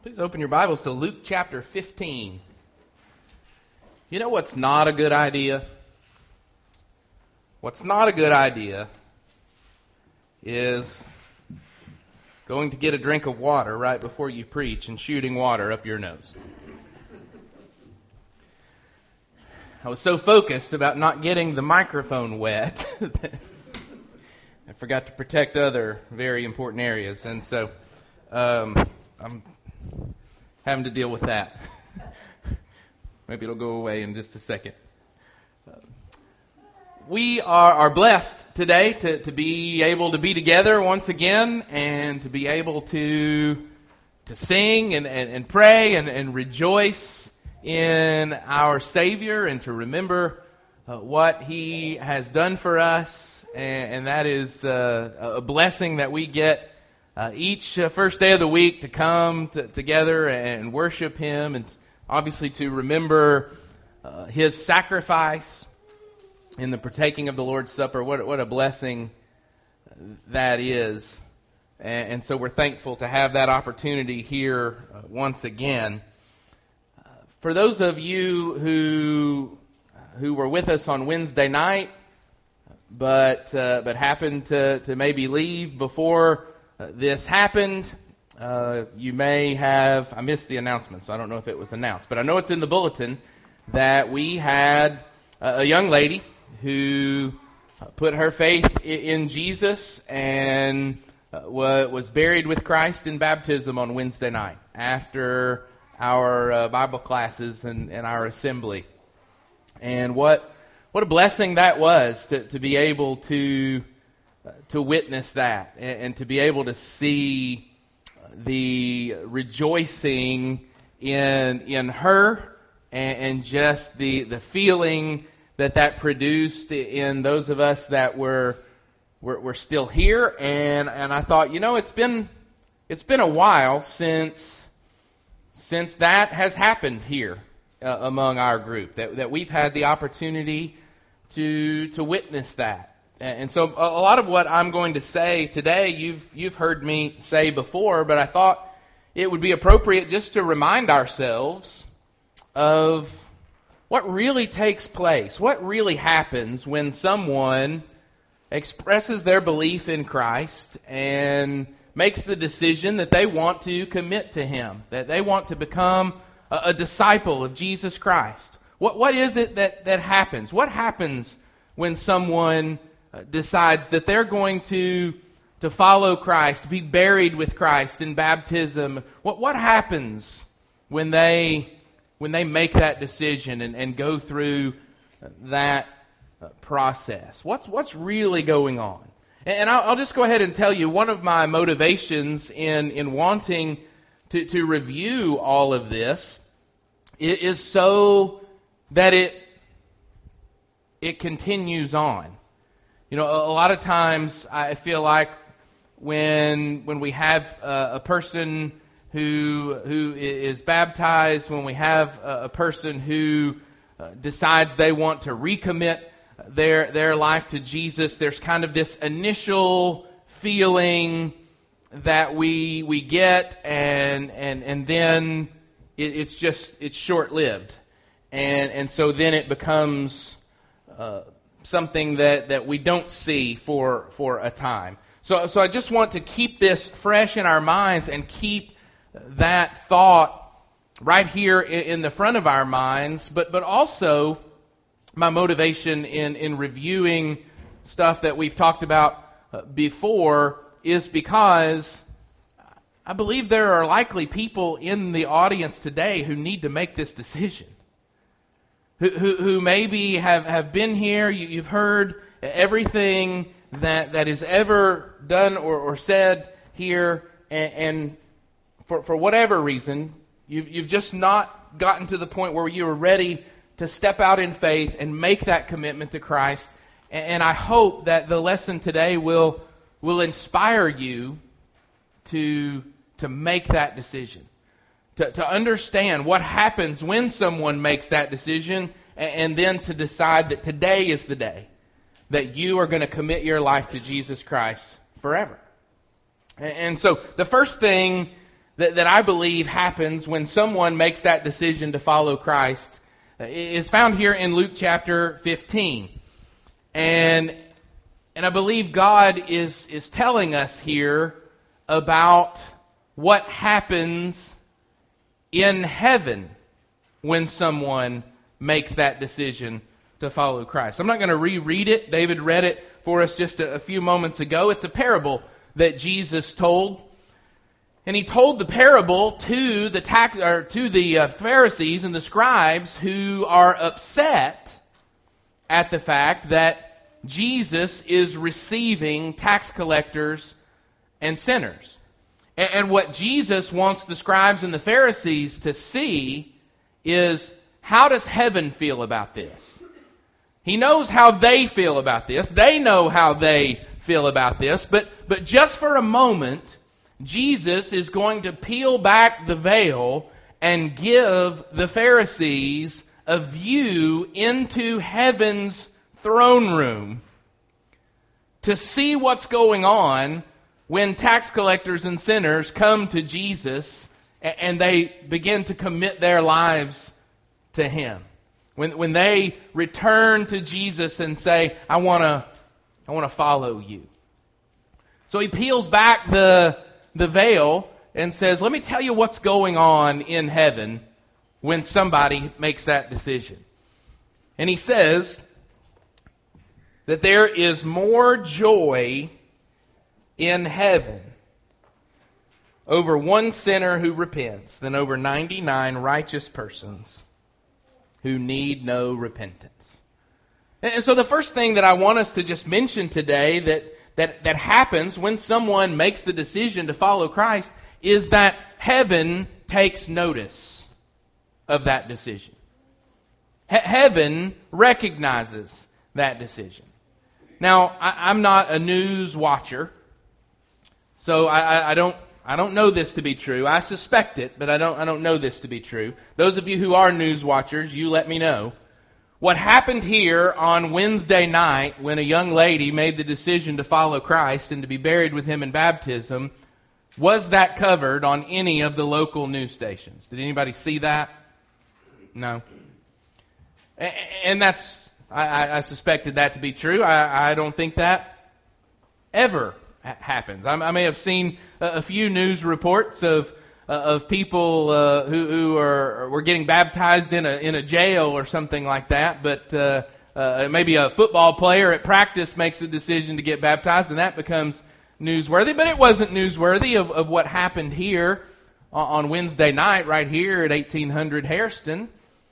Please open your Bibles to Luke chapter 15. You know what's not a good idea? What's not a good idea is going to get a drink of water right before you preach and shooting water up your nose. I was so focused about not getting the microphone wet that I forgot to protect other very important areas. And so I'm having to deal with that. Maybe it'll go away in just a second. We are blessed today to be able to be together once again and to be able to sing and pray and rejoice in our Savior and to remember what He has done for us. And that is a blessing that we get each first day of the week to come together and worship Him, and obviously to remember His sacrifice in the partaking of the Lord's Supper. What a blessing that is. And so we're thankful to have that opportunity here once again. For those of you who were with us on Wednesday night, but happened to maybe leave before this happened, you may have, I missed the announcement, so I don't know if it was announced, but I know it's in the bulletin that we had a young lady who put her faith in Jesus and was buried with Christ in baptism on Wednesday night after our Bible classes and our assembly. And what a blessing that was to be able to witness that and to be able to see the rejoicing in her and just the feeling that produced in those of us that were still here. And I thought, it's been a while since that has happened here among our group, that we've had the opportunity to witness that. And so a lot of what I'm going to say today, you've heard me say before, but I thought it would be appropriate just to remind ourselves of what really takes place, what really happens when someone expresses their belief in Christ and makes the decision that they want to commit to Him, that they want to become a disciple of Jesus Christ. What is it that happens? What happens when someone decides that they're going to follow Christ, be buried with Christ in baptism? What happens when they make that decision and go through that process? What's really going on? And I'll just go ahead and tell you one of my motivations in wanting to review all of this is so that it continues on. A lot of times I feel like when we have a person who is baptized, when we have a person who decides they want to recommit their life to Jesus, there's kind of this initial feeling that we get, and then it's short-lived, and so then it becomes something that we don't see for a time. So I just want to keep this fresh in our minds and keep that thought right here in the front of our minds, but also my motivation in reviewing stuff that we've talked about before is because I believe there are likely people in the audience today who need to make this decision. Who maybe have been here, you've heard everything that is ever done or said here, and for whatever reason, you've just not gotten to the point where you are ready to step out in faith and make that commitment to Christ. And I hope that the lesson today will inspire you to make that decision. To understand what happens when someone makes that decision, and then to decide that today is the day that you are going to commit your life to Jesus Christ forever. And so the first thing that I believe happens when someone makes that decision to follow Christ is found here in Luke chapter 15. And I believe God is telling us here about what happens in heaven when someone makes that decision to follow Christ. I'm not going to reread it. David read it for us just a few moments ago. It's a parable that Jesus told. And he told the parable to the Pharisees and the scribes who are upset at the fact that Jesus is receiving tax collectors and sinners. And what Jesus wants the scribes and the Pharisees to see is, how does heaven feel about this? He knows how they feel about this. They know how they feel about this. But just for a moment, Jesus is going to peel back the veil and give the Pharisees a view into heaven's throne room to see what's going on when tax collectors and sinners come to Jesus and they begin to commit their lives to Him. When they return to Jesus and say, I want to follow you. So He peels back the veil and says, let me tell you what's going on in heaven when somebody makes that decision. And He says that there is more joy in heaven over one sinner who repents than over 99 righteous persons who need no repentance. And so the first thing that I want us to just mention today that happens when someone makes the decision to follow Christ is that heaven takes notice of that decision. Heaven recognizes that decision. Now, I'm not a news watcher, so I don't know this to be true. I suspect it, but I don't know this to be true. Those of you who are news watchers, you let me know. What happened here on Wednesday night when a young lady made the decision to follow Christ and to be buried with Him in baptism, was that covered on any of the local news stations? Did anybody see that? No. And I suspected that to be true. I don't think that ever happens. I may have seen a few news reports of people who were getting baptized in a jail or something like that, but maybe a football player at practice makes a decision to get baptized, and that becomes newsworthy. But it wasn't newsworthy of what happened here on Wednesday night, right here at 1800 Hairston.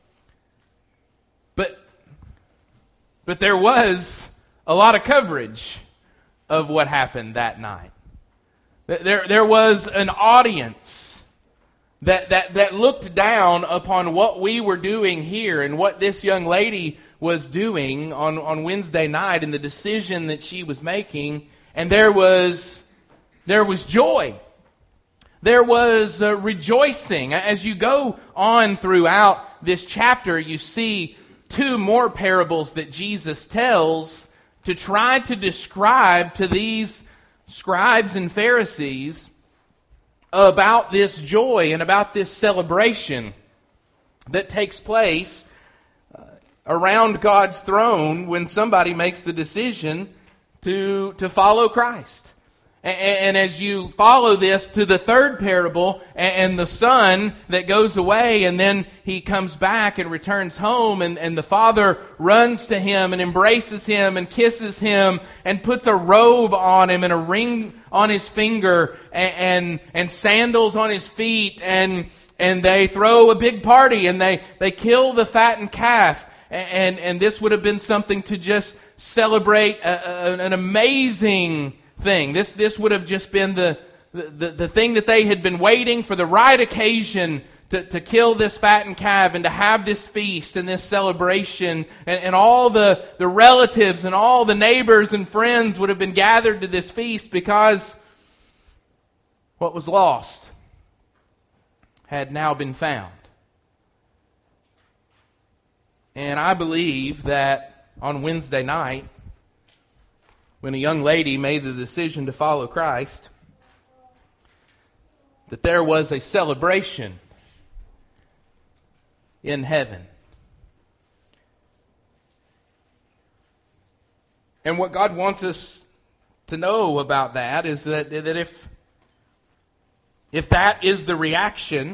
But there was a lot of coverage of what happened that night. There was an audience that looked down upon what we were doing here and what this young lady was doing on Wednesday night and the decision that she was making. And there was joy. There was rejoicing. As you go on throughout this chapter, you see two more parables that Jesus tells to try to describe to these scribes and Pharisees about this joy and about this celebration that takes place around God's throne when somebody makes the decision to follow Christ. And as you follow this to the third parable and the son that goes away and then he comes back and returns home and the father runs to him and embraces him and kisses him and puts a robe on him and a ring on his finger and sandals on his feet and they throw a big party and they kill the fattened calf and this would have been something to just celebrate an amazing thing. This would have just been the thing that they had been waiting for, the right occasion to kill this fattened calf and to have this feast and this celebration, and all the relatives and all the neighbors and friends would have been gathered to this feast because what was lost had now been found. And I believe that on Wednesday night, when a young lady made the decision to follow Christ, that there was a celebration in heaven. And what God wants us to know about that is that if that is the reaction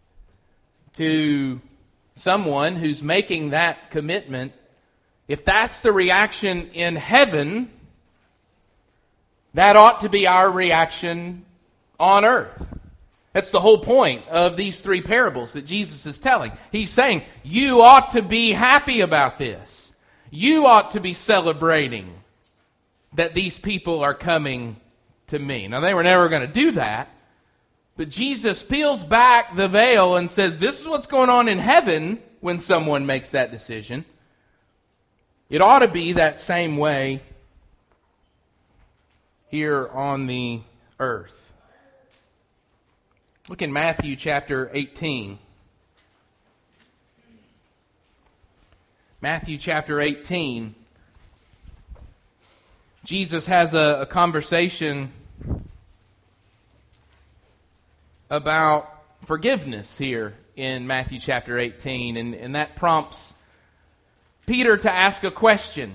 to someone who's making that commitment, if that's the reaction in heaven, that ought to be our reaction on earth. That's the whole point of these three parables that Jesus is telling. He's saying, you ought to be happy about this. You ought to be celebrating that these people are coming to me. Now, they were never going to do that, but Jesus peels back the veil and says, this is what's going on in heaven when someone makes that decision. It ought to be that same way here on the earth. Look in Matthew chapter 18. Matthew chapter 18. Jesus has a conversation about forgiveness here in Matthew chapter 18, and that prompts Peter to ask a question.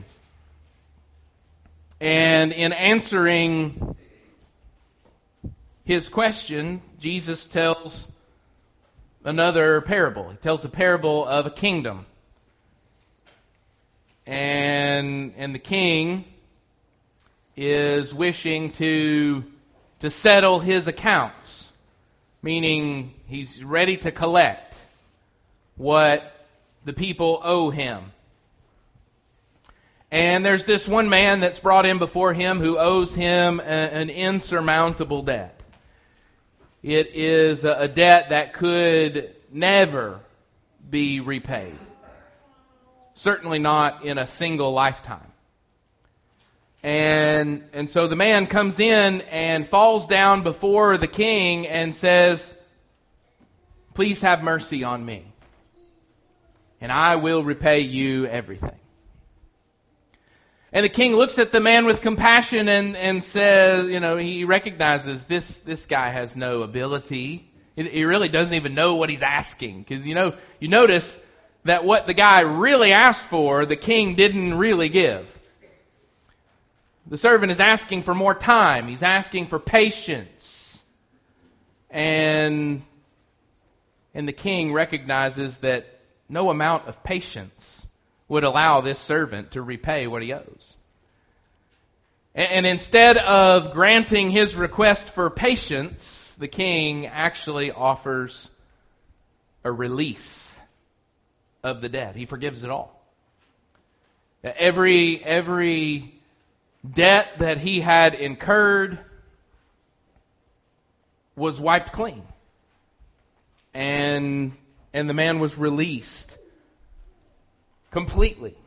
And in answering his question, Jesus tells another parable. He tells the parable of a kingdom. And the king is wishing to settle his accounts, meaning he's ready to collect what the people owe him. And there's this one man that's brought in before him who owes him an insurmountable debt. It is a debt that could never be repaid. Certainly not in a single lifetime. And so the man comes in and falls down before the king and says, please have mercy on me, and I will repay you everything. And the king looks at the man with compassion and says, he recognizes this guy has no ability. He really doesn't even know what he's asking. Because, you notice that what the guy really asked for, the king didn't really give. The servant is asking for more time. He's asking for patience. And the king recognizes that no amount of patience would allow this servant to repay what he owes. And instead of granting his request for patience, the king actually offers a release of the debt. He forgives it all. Every debt that he had incurred was wiped clean. And the man was released completely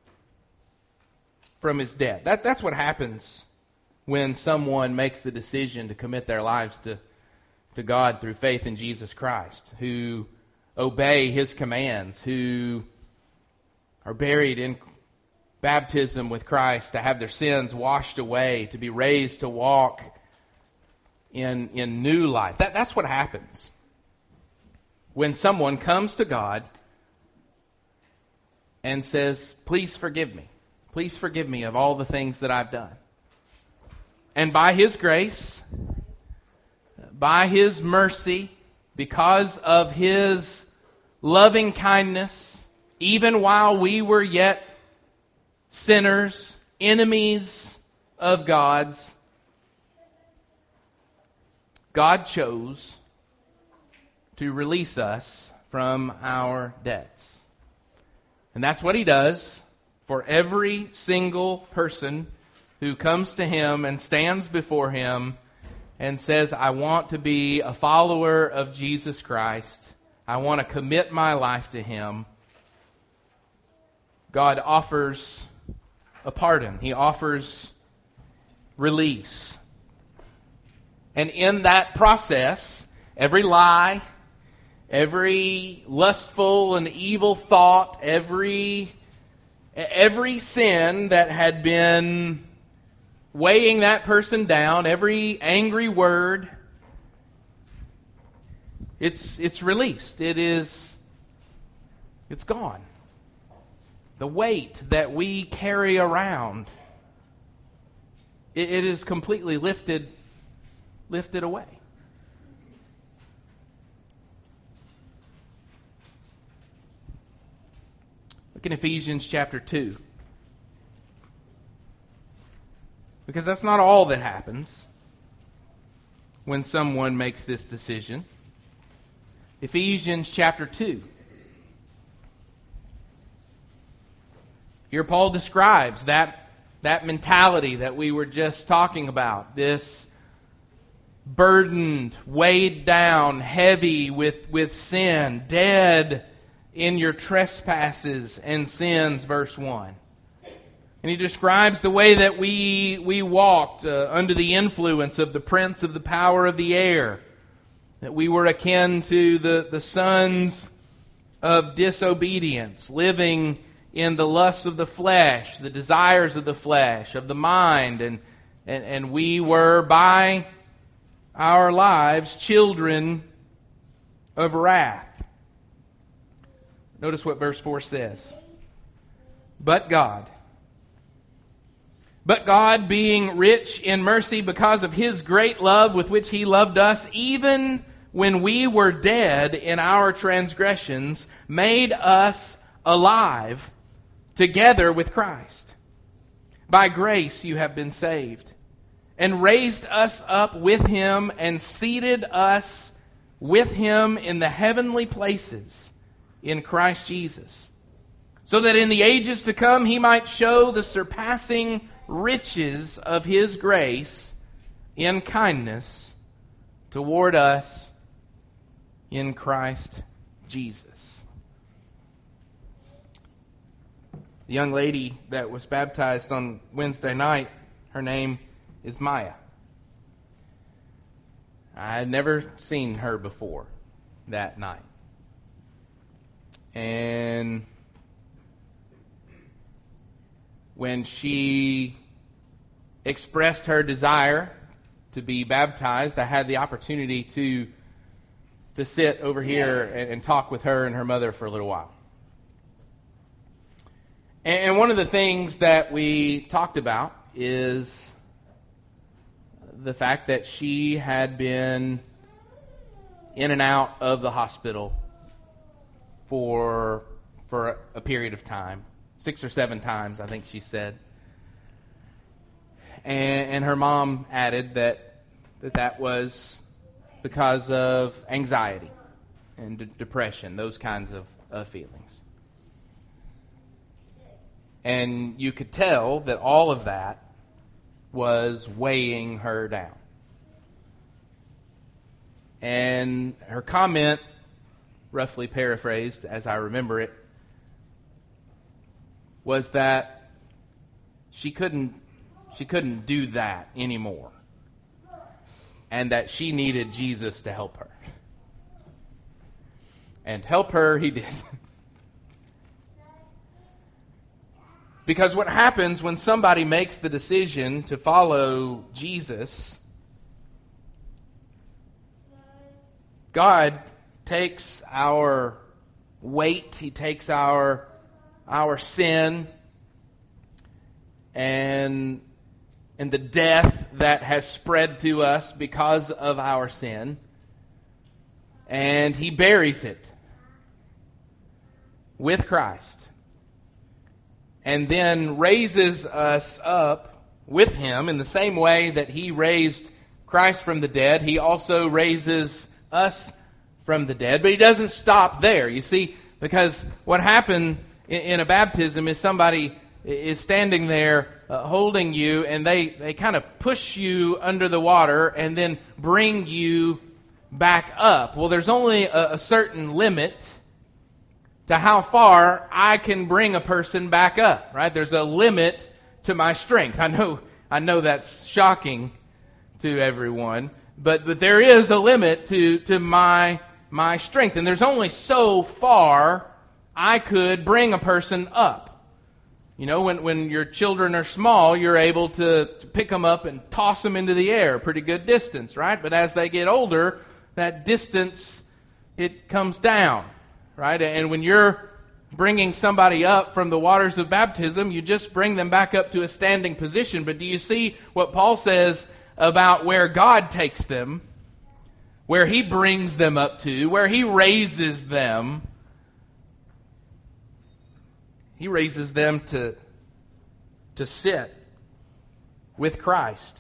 from his debt. That's what happens when someone makes the decision to commit their lives to God through faith in Jesus Christ, who obey His commands, who are buried in baptism with Christ, to have their sins washed away, to be raised to walk in new life. That's what happens when someone comes to God and says, please forgive me. Please forgive me of all the things that I've done. And by His grace, by His mercy, because of His loving kindness, even while we were yet sinners, enemies of God's, God chose to release us from our debts. And that's what He does for every single person who comes to Him and stands before Him and says, I want to be a follower of Jesus Christ. I want to commit my life to Him. God offers a pardon. He offers release. And in that process, every lie, every lustful and evil thought, every sin that had been weighing that person down, every angry word, It's released. It's gone. The weight that we carry around, it is completely lifted away. Look in Ephesians chapter 2. Because that's not all that happens when someone makes this decision. Ephesians chapter 2. Here Paul describes that mentality that we were just talking about. This burdened, weighed down, heavy with sin, dead in your trespasses and sins, verse 1. And he describes the way that we walked under the influence of the prince of the power of the air. That we were akin to the sons of disobedience, living in the lusts of the flesh, the desires of the flesh, of the mind, and we were by our lives children of wrath. Notice what verse 4 says. But God, being rich in mercy because of His great love with which He loved us, even when we were dead in our transgressions, made us alive together with Christ. By grace you have been saved, and raised us up with Him, and seated us with Him in the heavenly places in Christ Jesus, so that in the ages to come He might show the surpassing riches of His grace in kindness toward us in Christ Jesus. The young lady that was baptized on Wednesday night, her name is Maya. I had never seen her before that night. And when she expressed her desire to be baptized, I had the opportunity to sit over here and talk with her and her mother for a little while. And one of the things that we talked about is the fact that she had been in and out of the hospital for a period of time. 6 or 7 times, I think she said. And her mom added that was because of anxiety and depression, those kinds of feelings. And you could tell that all of that was weighing her down. And her comment, roughly paraphrased as I remember it, was that she couldn't do that anymore. And that she needed Jesus to help her. And help her He did. Because what happens when somebody makes the decision to follow Jesus, God takes our weight, He takes our sin and the death that has spread to us because of our sin, and He buries it with Christ. And then raises us up with Him in the same way that He raised Christ from the dead. He also raises us from the dead. But He doesn't stop there, you see, because what happened in a baptism is somebody is standing there holding you, and they kind of push you under the water and then bring you back up. Well, there's only a certain limit to how far I can bring a person back up, right? There's a limit to my strength. I know that's shocking to everyone, but there is a limit to my strength, and there's only so far I could bring a person up. You know, when your children are small, you're able to pick them up and toss them into the air a pretty good distance, right? But as they get older, that distance it comes down, right? And when you're bringing somebody up from the waters of baptism, you just bring them back up to a standing position. But do you see what Paul says about where God takes them, where He brings them up to, where He raises them? He raises them to sit with Christ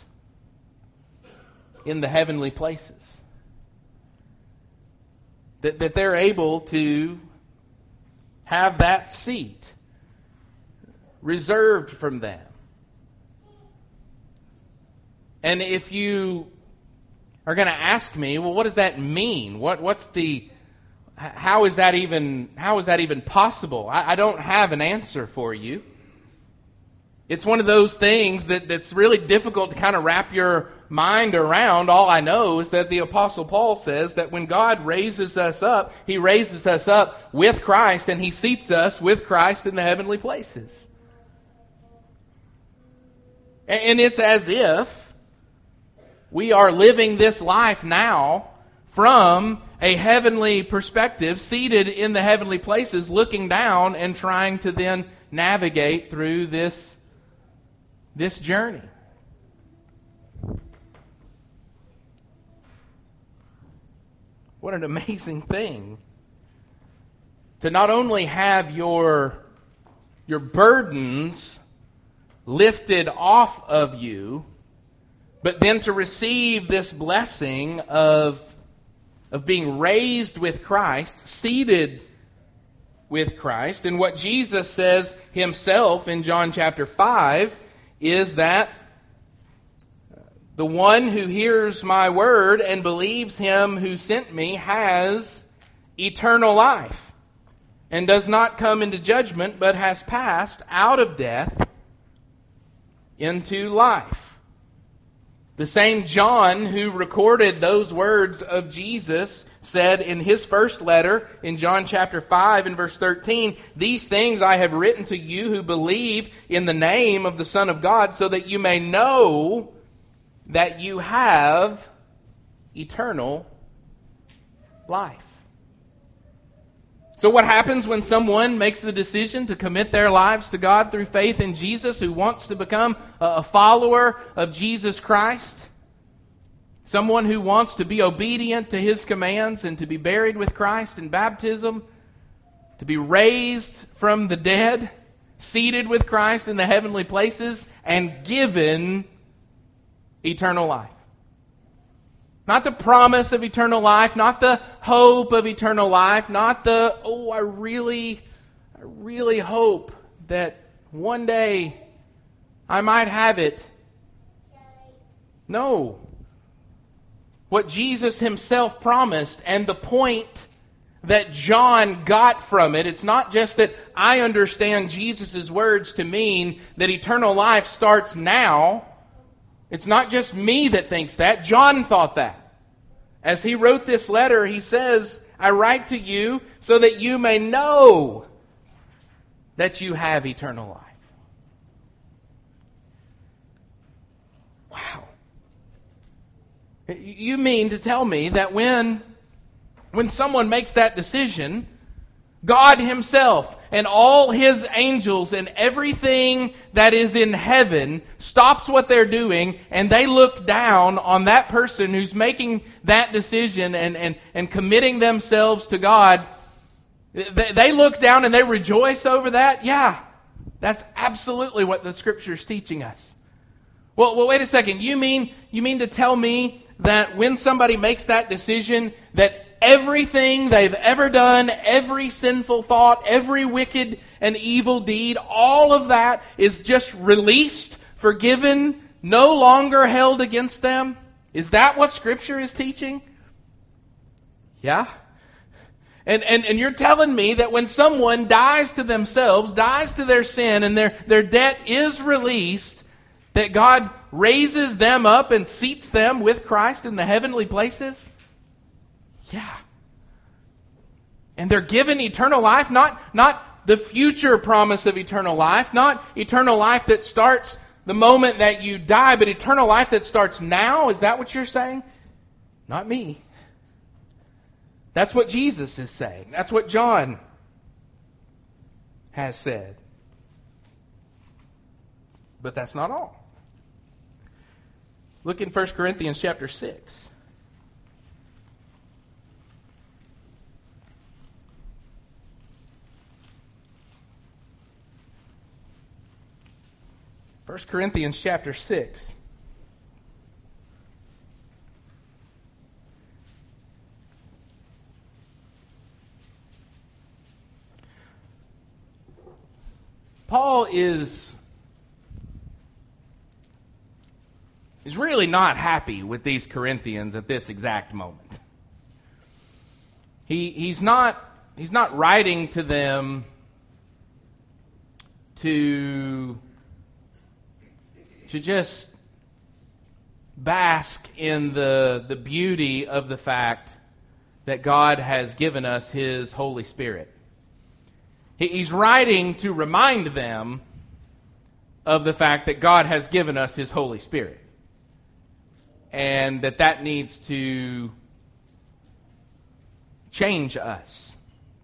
in the heavenly places. That they're able to have that seat reserved from them. And if you are going to ask me, well, what does that mean? How is that even possible? I don't have an answer for you. It's one of those things that's really difficult to kind of wrap your mind around. All I know is that the Apostle Paul says that when God raises us up, He raises us up with Christ, and He seats us with Christ in the heavenly places. And it's as if we are living this life now from a heavenly perspective, seated in the heavenly places, looking down and trying to then navigate through this journey. What an amazing thing to not only have your burdens lifted off of you, but then to receive this blessing of being raised with Christ, seated with Christ. And what Jesus says Himself in John chapter 5 is that the one who hears my word and believes Him who sent me has eternal life, and does not come into judgment, but has passed out of death into life. The same John who recorded those words of Jesus said in his first letter, in John chapter 5 and verse 13, "These things I have written to you who believe in the name of the Son of God, so that you may know that you have eternal life." So what happens when someone makes the decision to commit their lives to God through faith in Jesus, who wants to become a follower of Jesus Christ? Someone who wants to be obedient to His commands and to be buried with Christ in baptism, to be raised from the dead, seated with Christ in the heavenly places, and given eternal life. Not the promise of eternal life, not the hope of eternal life, not the, I really hope that one day I might have it. No. What Jesus Himself promised, and the point that John got from it, it's not just that I understand Jesus' words to mean that eternal life starts now. It's not just me that thinks that. John thought that. As he wrote this letter, he says, "I write to you so that you may know that you have eternal life." Wow. You mean to tell me that when someone makes that decision, God Himself and all His angels and everything that is in heaven stops what they're doing, and they look down on that person who's making that decision and committing themselves to God? They look down and they rejoice over that? Yeah, that's absolutely what the Scripture is teaching us. Well, wait a second. You mean to tell me that when somebody makes that decision, that everything they've ever done, every sinful thought, every wicked and evil deed, all of that is just released, forgiven, no longer held against them? Is that what Scripture is teaching? Yeah. And you're telling me that when someone dies to themselves, dies to their sin, and their debt is released, that God raises them up and seats them with Christ in the heavenly places? Yeah. And they're given eternal life, not the future promise of eternal life, not eternal life that starts the moment that you die, but eternal life that starts now? Is that what you're saying? Not me. That's what Jesus is saying. That's what John has said. But that's not all. Look in 1 Corinthians chapter 6. First Corinthians chapter 6. Paul is really not happy with these Corinthians at this exact moment. He's not writing to them to just bask in the beauty of the fact that God has given us His Holy Spirit. He's writing to remind them of the fact that God has given us His Holy Spirit. And that needs to change us.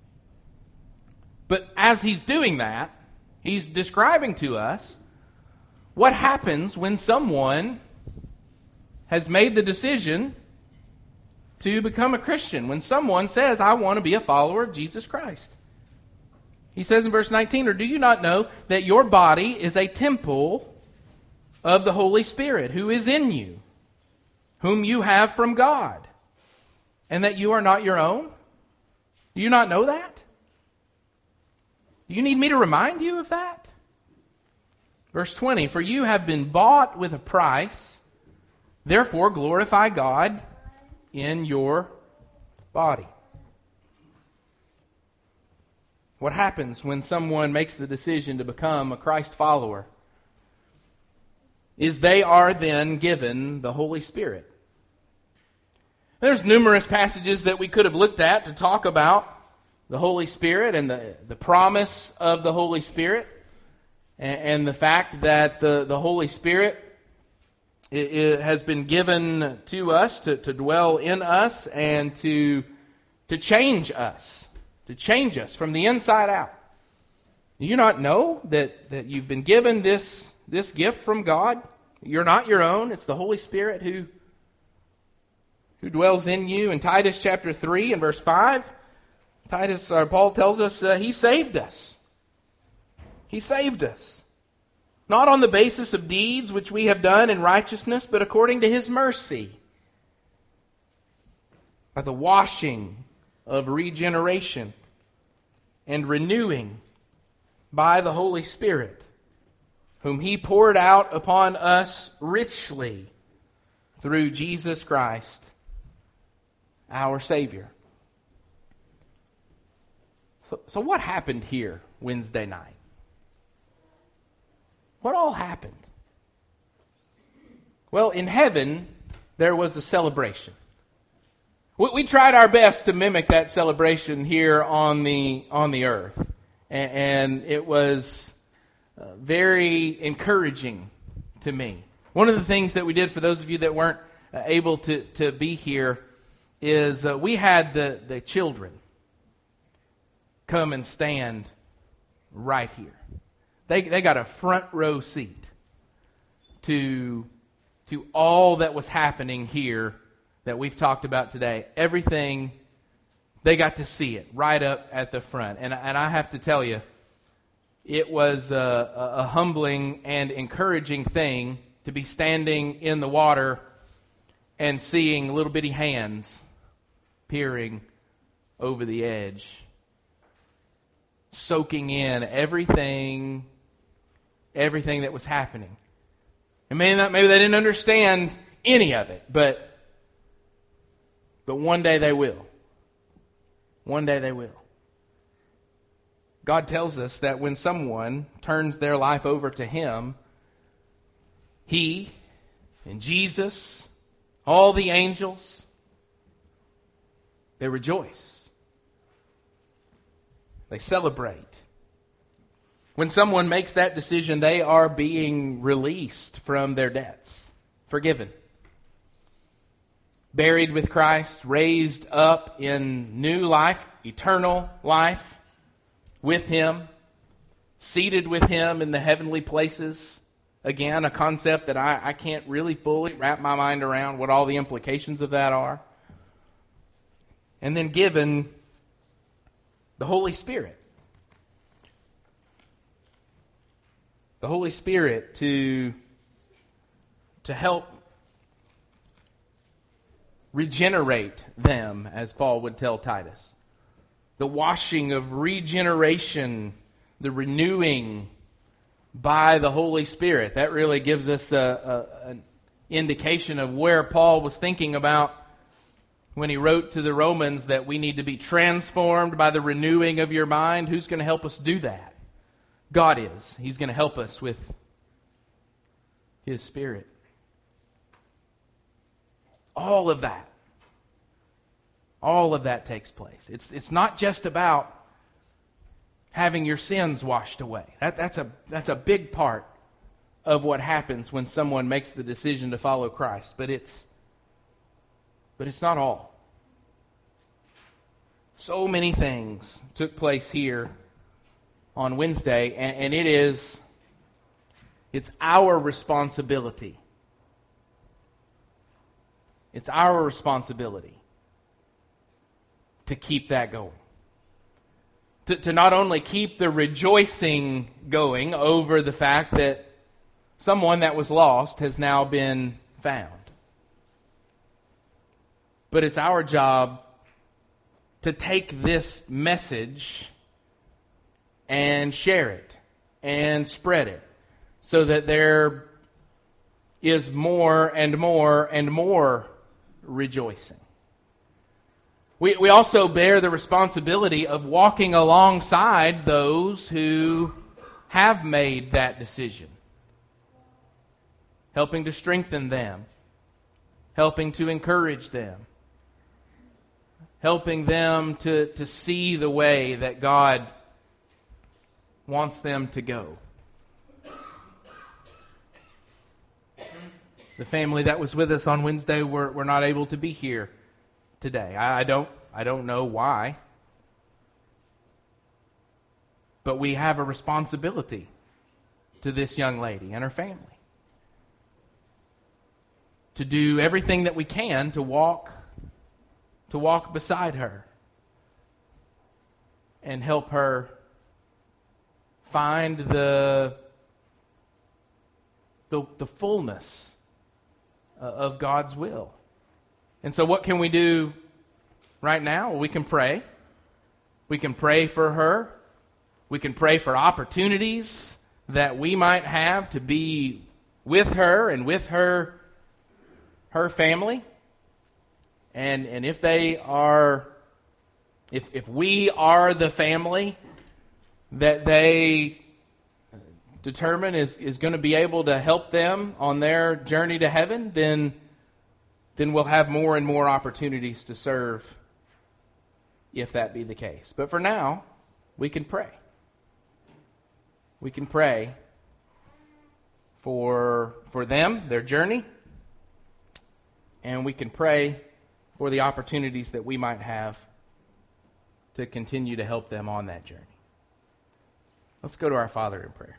But as he's doing that, he's describing to us what happens when someone has made the decision to become a Christian. When someone says, I want to be a follower of Jesus Christ. He says in verse 19, or do you not know that your body is a temple of the Holy Spirit who is in you, whom you have from God, and that you are not your own? Do you not know that? Do you need me to remind you of that? Verse 20, for you have been bought with a price, therefore glorify God in your body. What happens when someone makes the decision to become a Christ follower is they are then given the Holy Spirit. There's numerous passages that we could have looked at to talk about the Holy Spirit and the promise of the Holy Spirit and the fact that the Holy Spirit it has been given to us to dwell in us and to change us. To change us from the inside out. Do you not know that you've been given this gift from God? You're not your own. It's the Holy Spirit who dwells in you. In Titus chapter 3 and verse 5, Paul tells us He saved us. He saved us. Not on the basis of deeds which we have done in righteousness, but according to His mercy. By the washing of regeneration and renewing by the Holy Spirit, whom He poured out upon us richly through Jesus Christ, our Savior. So what happened here Wednesday night? What all happened? Well, in heaven, there was a celebration. We tried our best to mimic that celebration here on the earth. And it was very encouraging to me. One of the things that we did, for those of you that weren't able to be here, is we had the children come and stand right here. They got a front row seat to all that was happening here that we've talked about today. Everything, they got to see it right up at the front. And I have to tell you, it was a humbling and encouraging thing to be standing in the water and seeing little bitty hands peering over the edge, soaking in everything that was happening. And maybe they didn't understand any of it, but one day they will. One day they will. God tells us that when someone turns their life over to Him, He and Jesus, all the angels, they rejoice. They celebrate. When someone makes that decision, they are being released from their debts, forgiven. buried with Christ, raised up in new life, eternal life with Him, seated with Him in the heavenly places. Again, a concept that I can't really fully wrap my mind around what all the implications of that are. And then given the Holy Spirit. The Holy Spirit to help regenerate them, as Paul would tell Titus. The washing of regeneration, the renewing by the Holy Spirit. That really gives us an indication of where Paul was thinking about when he wrote to the Romans that we need to be transformed by the renewing of your mind. Who's going to help us do that? God is. He's going to help us with His Spirit. All of that takes place. It's not just about having your sins washed away. That's a big part of what happens when someone makes the decision to follow Christ. But it's not all. So many things took place here on Wednesday, and it's our responsibility. It's our responsibility to keep that going. To not only keep the rejoicing going over the fact that someone that was lost has now been found. But it's our job to take this message and share it and spread it so that there is more and more and more rejoicing. We also bear the responsibility of walking alongside those who have made that decision. Helping to strengthen them. Helping to encourage them. Helping them to see the way that God wants them to go. The family that was with us on Wednesday were not able to be here today. I don't know why. But we have a responsibility to this young lady and her family. To do everything that we can to walk beside her and help her find the fullness of God's will. And so what can we do right now? Well, we can pray. We can pray for her. We can pray for opportunities that we might have to be with her and with her family. And if they are, if we are the family that they determine is going to be able to help them on their journey to heaven, then we'll have more and more opportunities to serve if that be the case. But for now, we can pray. We can pray for them, their journey, and we can pray for the opportunities that we might have to continue to help them on that journey. Let's go to our Father in prayer.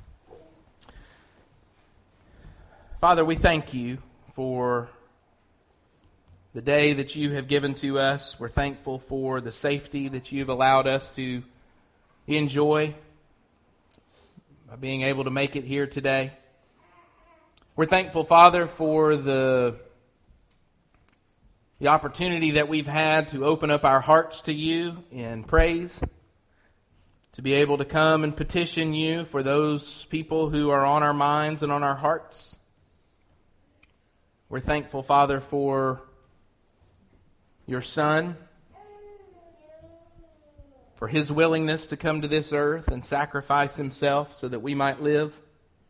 Father, we thank you for the day that you have given to us. We're thankful for the safety that you've allowed us to enjoy by being able to make it here today. We're thankful, Father, for the opportunity that we've had to open up our hearts to you in praise, to be able to come and petition you for those people who are on our minds and on our hearts. We're thankful, Father, for your Son, for His willingness to come to this earth and sacrifice Himself so that we might live.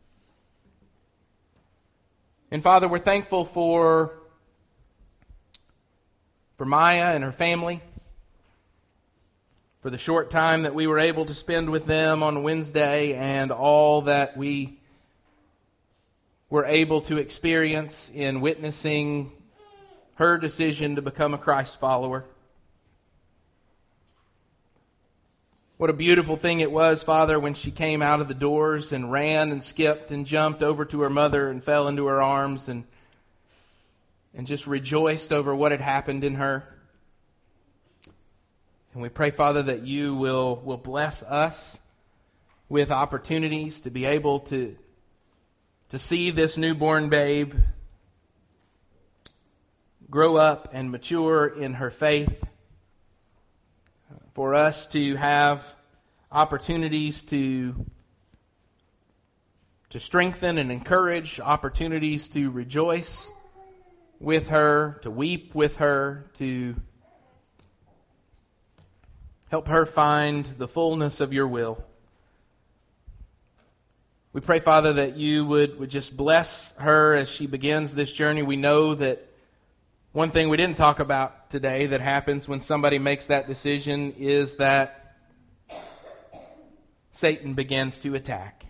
And Father, we're thankful for Maya and her family, for the short time that we were able to spend with them on Wednesday and all that we were able to experience in witnessing her decision to become a Christ follower. What a beautiful thing it was, Father, when she came out of the doors and ran and skipped and jumped over to her mother and fell into her arms and just rejoiced over what had happened in her. And we pray, Father, that you will bless us with opportunities to be able to see this newborn babe grow up and mature in her faith, for us to have opportunities to strengthen and encourage, opportunities to rejoice with her, to weep with her, to help her find the fullness of your will. We pray, Father, that you would just bless her as she begins this journey. We know that one thing we didn't talk about today that happens when somebody makes that decision is that Satan begins to attack.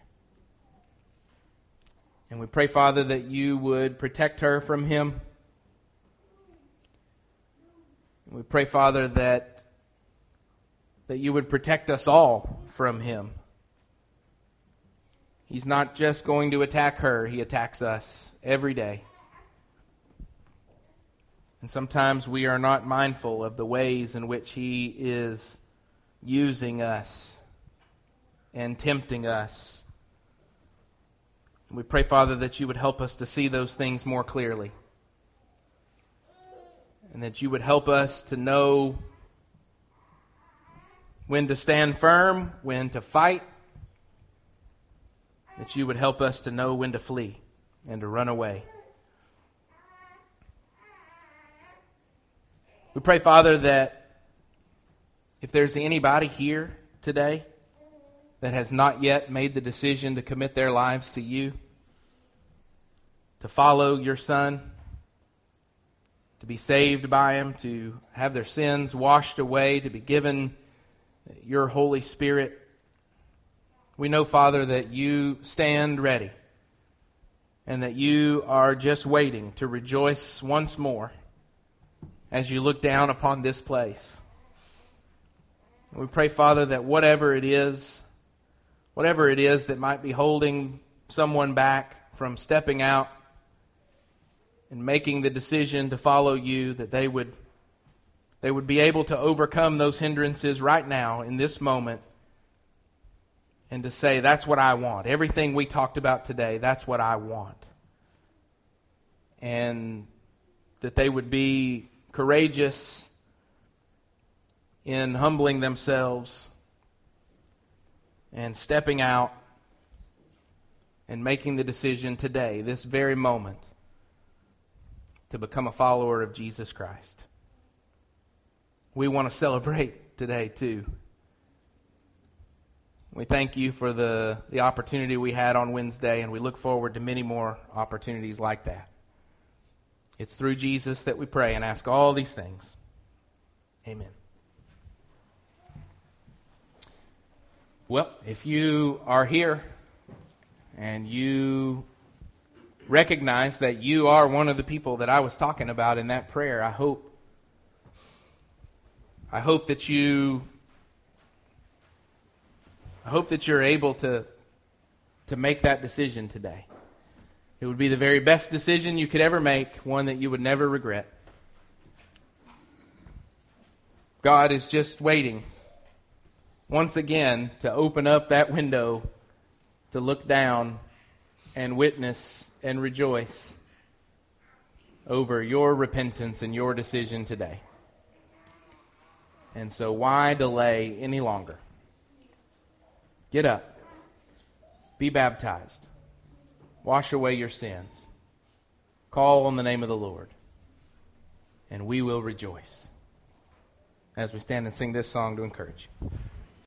And we pray, Father, that you would protect her from him. And we pray, Father, that you would protect us all from him. He's not just going to attack her, he attacks us every day. And sometimes we are not mindful of the ways in which he is using us and tempting us. And we pray, Father, that you would help us to see those things more clearly. And that you would help us to know when to stand firm, when to fight. That you would help us to know when to flee and to run away. We pray, Father, that if there's anybody here today that has not yet made the decision to commit their lives to you, to follow your Son, to be saved by him, to have their sins washed away, to be given your Holy Spirit, we know, Father, that you stand ready and that you are just waiting to rejoice once more as you look down upon this place. We pray, Father, that whatever it is that might be holding someone back from stepping out and making the decision to follow you, that they would be able to overcome those hindrances right now in this moment and to say, that's what I want. Everything we talked about today, that's what I want. And that they would be courageous in humbling themselves and stepping out and making the decision today, this very moment, to become a follower of Jesus Christ. We want to celebrate today too. We thank you for the opportunity we had on Wednesday, and we look forward to many more opportunities like that. It's through Jesus that we pray and ask all these things. Amen. Well, if you are here and you recognize that you are one of the people that I was talking about in that prayer, I hope that you're able to make that decision today. It would be the very best decision you could ever make, one that you would never regret. God is just waiting once again to open up that window to look down and witness and rejoice over your repentance and your decision today. And so why delay any longer? Get up. Be baptized. Wash away your sins. Call on the name of the Lord. And we will rejoice as we stand and sing this song to encourage you.